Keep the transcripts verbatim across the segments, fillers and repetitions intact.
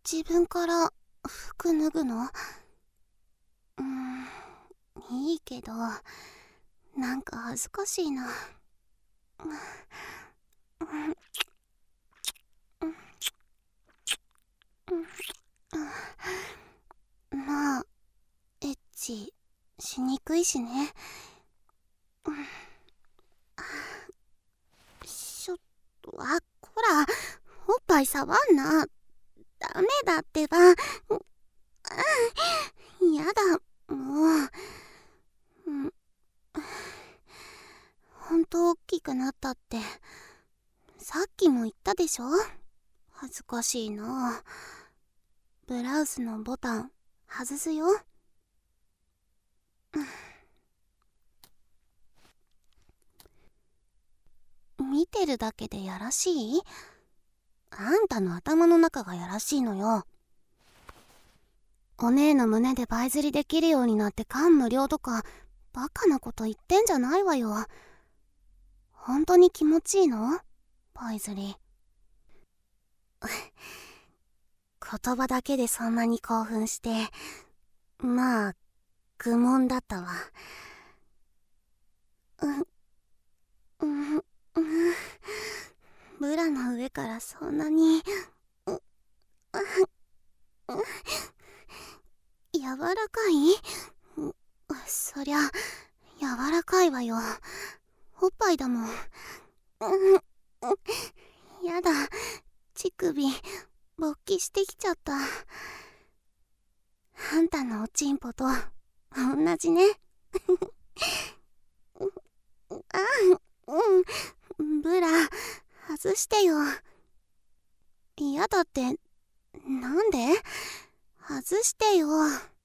自分から服脱ぐの？うーん、いいけど、なんか恥ずかしいな。まあ、エッチしにくいしね。しょっと、あ、こら、おっぱい触んな。ダメだってば。やだ、もう。うん、ほんと大きくなったって、さっきも言ったでしょ。恥ずかしいな。ブラウスのボタン外すよ。見てるだけでやらしい？あんたの頭の中がやらしいのよ。お姉の胸でバイ釣りできるようになって感無量とかバカなこと言ってんじゃないわよ。本当に気持ちいいの？バイ釣り。言葉だけでそんなに興奮して、まあ愚問だったわ。う、う、う、ブラの上からそんなに、う、う、柔らかい？う、そりゃ柔らかいわよ。おっぱいだもん。やだ、乳首勃起してきちゃった。あんたのおちんぽと同じね。あ、うん、ブラ外してよ。嫌だって、なんで？外してよ。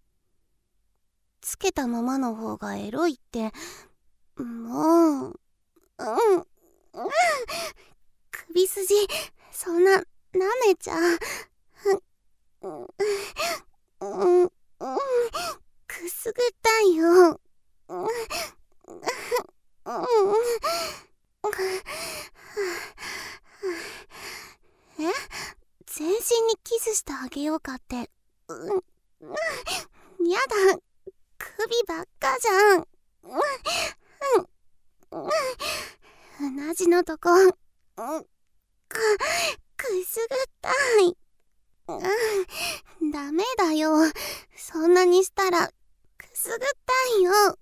つけたままの方がエロいって、もう、うん、首筋そんな舐めちゃう、うん、くすぐったいよ。え、全身にキスしてあげようかって、うん、やだ、首ばっかじゃん。うなじのとこ、く、くすぐったい。ダメだよ、そんなにしたらくすぐったいよ。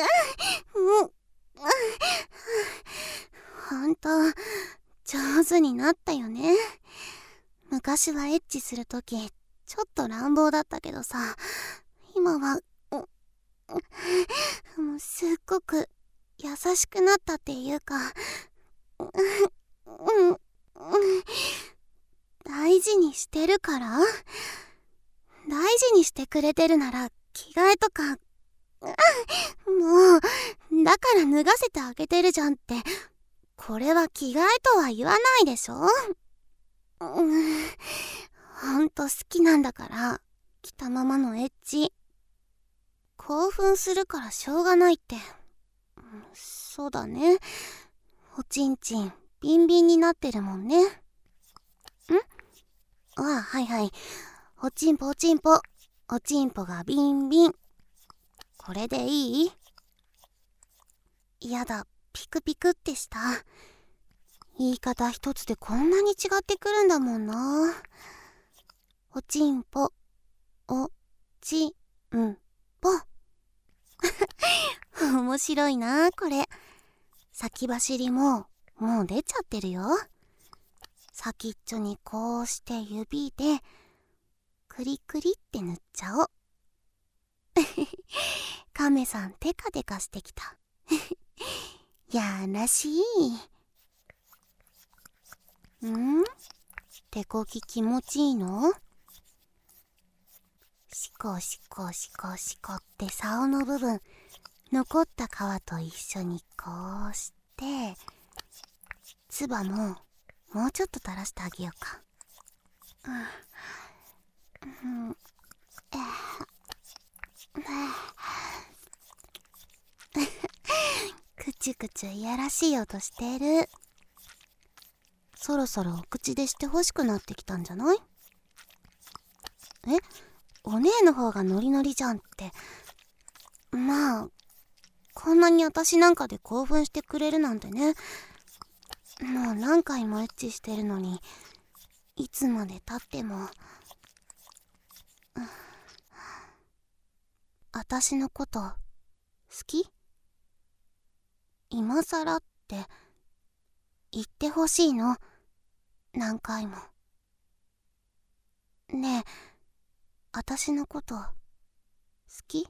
ほんと上手になったよね。昔はエッチするときちょっと乱暴だったけどさ、今はもうすっごく優しくなったっていうか、大事にしてるから。大事にしてくれてるなら着替えとか、もうだから脱がせてあげてるじゃんって。これは着替えとは言わないでしょ。うん、ほんと好きなんだから、着たままのエッチ。興奮するからしょうがないって。うん、そうだね。おちんちんビンビンになってるもんね。ん？ああ、はいはい。おちんぽおちんぽ、おちんぽがビンビン。これでいい？やだ、ピクピクってした。言い方一つでこんなに違ってくるんだもんな。おちんぽ、おちんぽ。面白いなこれ。先走りももう出ちゃってるよ。先っちょにこうして指でクリクリって塗っちゃおう。カメさんテカテカしてきた。やらしい。ん？手こき気持ちいいの？シコシコシコシコって竿の部分、残った皮と一緒にこうして、つばももうちょっと垂らしてあげようか。うん、うん、くちゅくちゅいやらしい音してる。そろそろお口でしてほしくなってきたんじゃない？ え、お姉の方がノリノリじゃんって。まあ、こんなに私なんかで興奮してくれるなんてね。もう何回もエッチしてるのに、いつまで経っても。私のこと好き？今さらって言ってほしいの、何回も。ねえ、私のこと好き？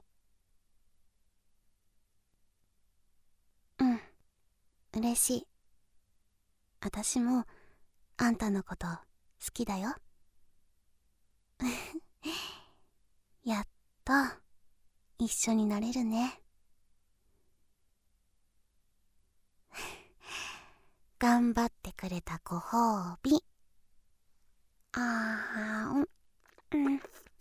うん、嬉しい。私もあんたのこと好きだよ。やっと一緒になれるね。頑張ってくれたご褒美。あーん、うん、うん、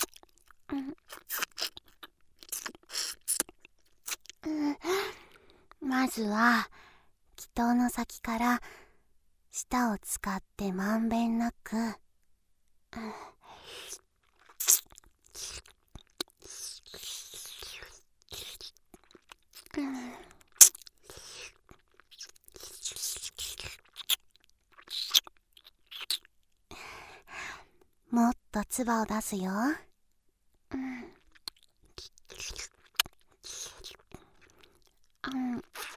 うん。まずは気筒の先から舌を使ってまんべんなく、うん、もっと唾を出すよ。うん、うん、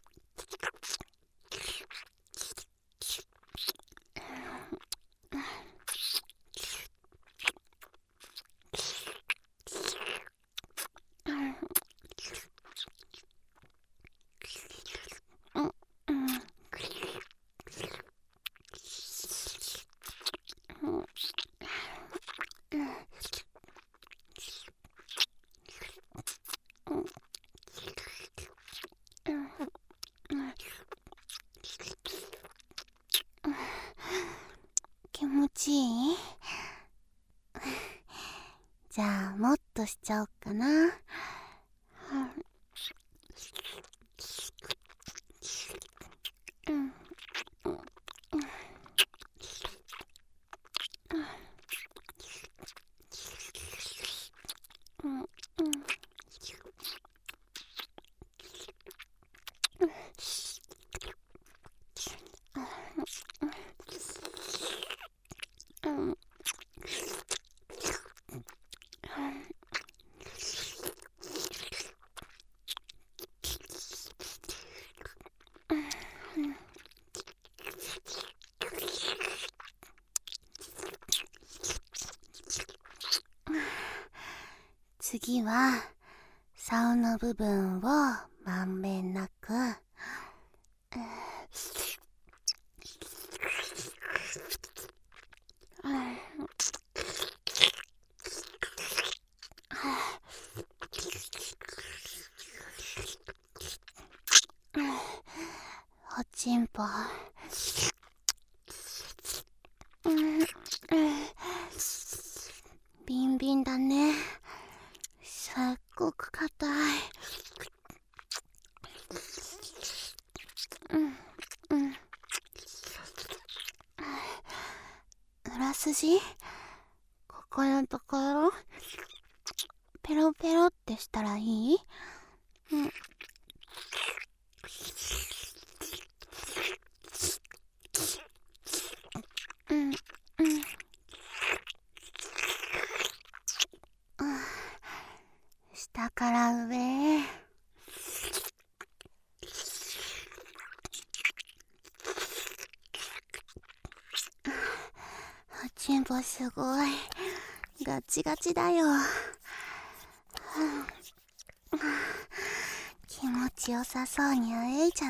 気持ちいい？じゃあもっとしちゃおっかな。うん、うん、うん、うん。次は竿の部分をまんべんなく、おちんぽ、うん、ビンビンだね。すっごく硬い。うん、うん。裏筋？ここのところペロペロってしたらいい？うん、うん、うん、うん。下から上へ。おちんぽすごいガチガチだよ。気持ちよさそうにあえいちゃって。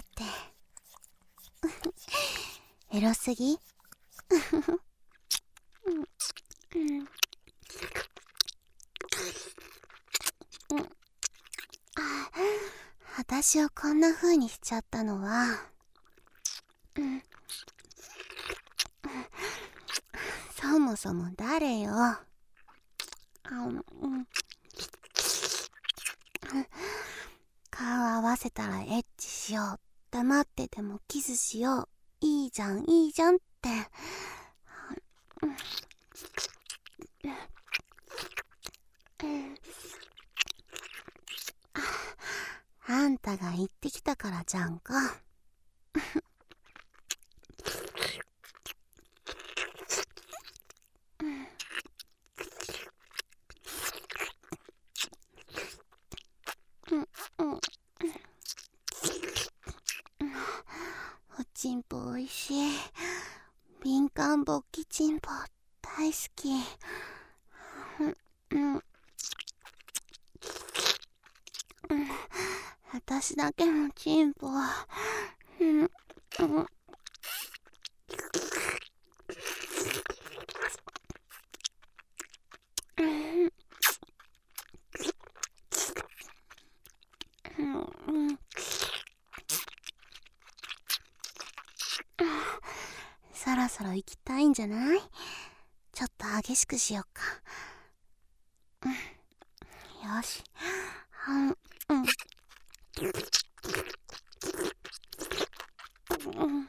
エロすぎ？うん、うん、うん。あ、私をこんな風にしちゃったのは、うん、そもそも誰よ。あ、うん、顔合わせたらエッチしよう、黙っててもキスしよう、いいじゃんいいじゃんって、うん、 たが言ってきたからじゃんか。おちんぽおいしい。敏感勃起ちんぽ大好き。うんうん、私だけのちんぽ。うんうんそろそろ行きたいんじゃない？ちょっと激しくしよっか。うん、よし。うんうんうんうん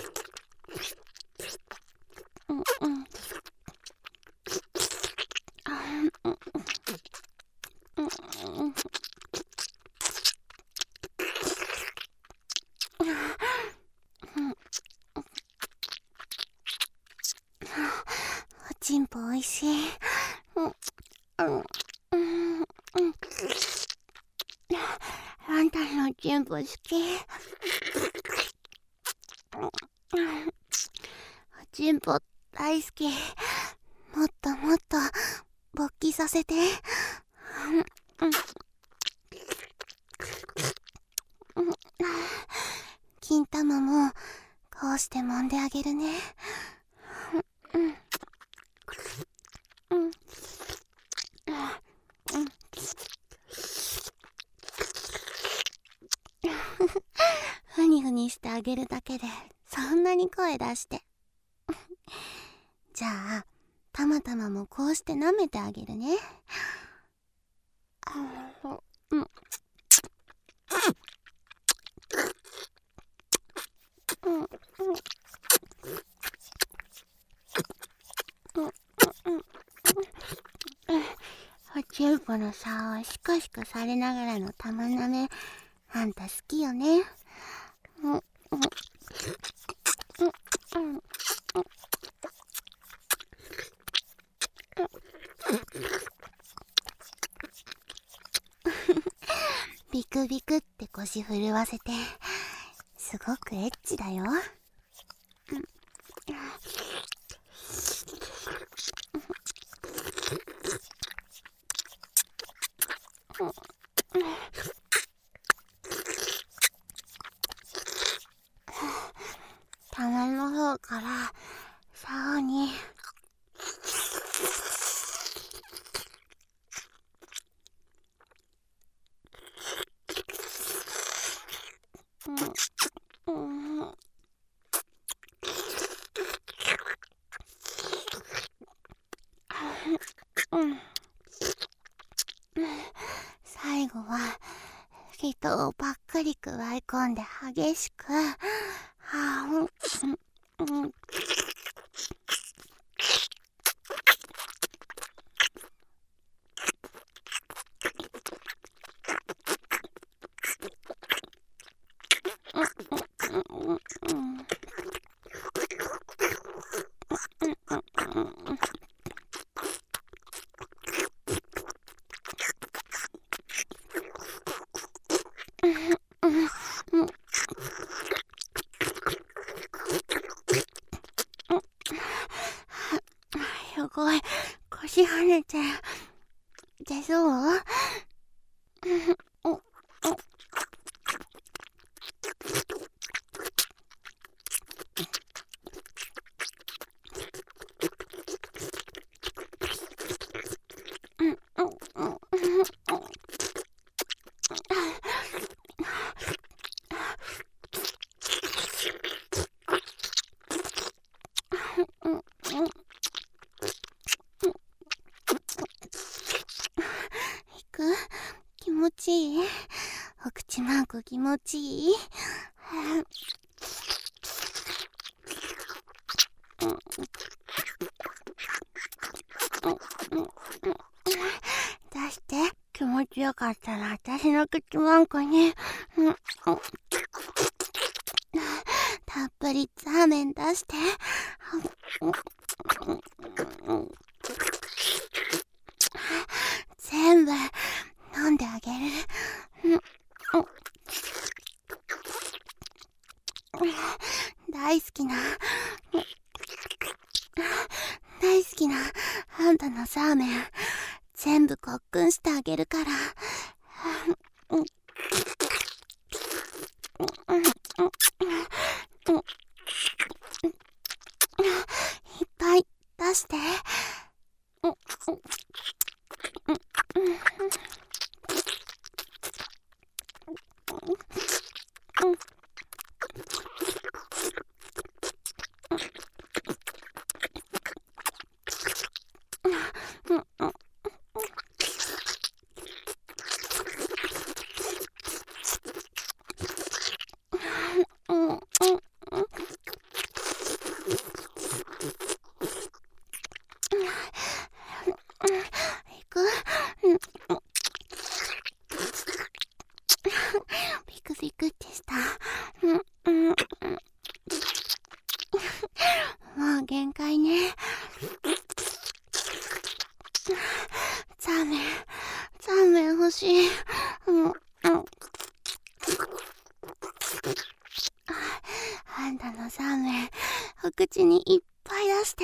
おちんぽおいしい。うんうんうんうん。あんたのおちんぽ好き。おちんぽ大好き。もっともっと勃起させて。うんうん、金玉もこうして揉んであげるね。うんうんうんふにふにしてあげるだけでそんなに声出して。じゃあたまたまもこうして舐めてあげるね。うんうんうんうんおちんぽのさ、シカシカされながらの玉舐め、あんた好きよね。うんうんうんうんビクビクって腰震わせて、すごくエッチだよ。うん玉の方から竿に。うんうんうん最後は人をばっかりくわえ込んで激しく。はあ、うんうんうんすごい腰跳ねて出そう。気持ちいい？お口マーク気持ちいい？出して。 気持ちよかったら私の口もんこに、うん、たっぷりザーメン出して、全部飲んであげる。大好きな大好きなあんたのザーメン全部ごっくんしてあげるから。いっぱい出して。ピクピクってした。もう限界ね。ザーメンザーメン欲しい。あんたのザーメンお口にいっぱい出して。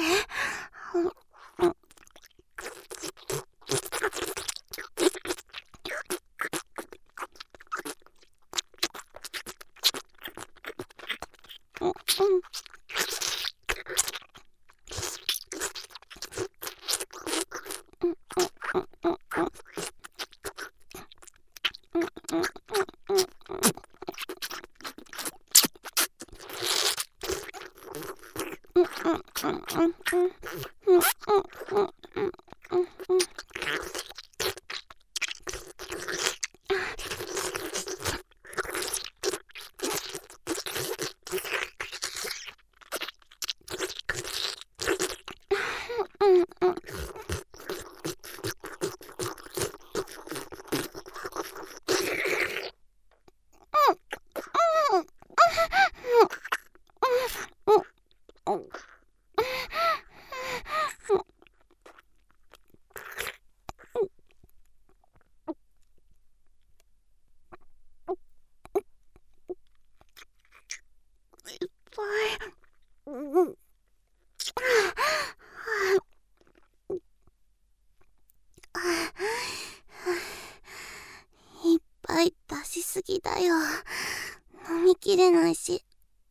いっぱい出しすぎだよ。飲みきれないし。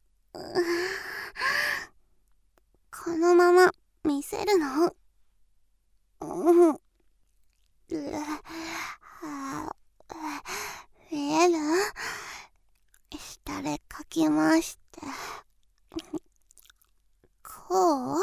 このまま見せるの？うん。見える？下でかき回して。こう？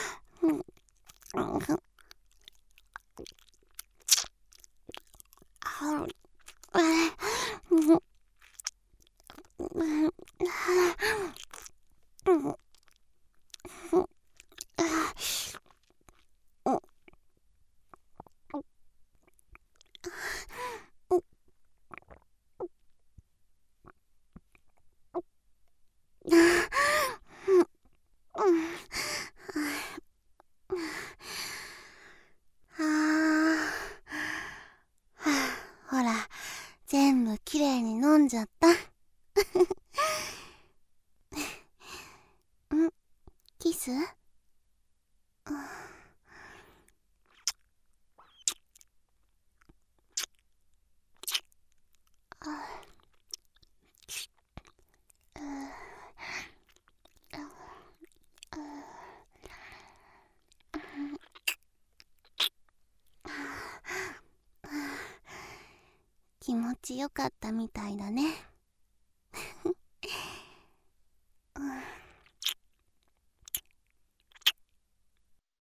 ほら、全部きれいに飲んじゃった。ん？キス？気持ちよかったみたいだね。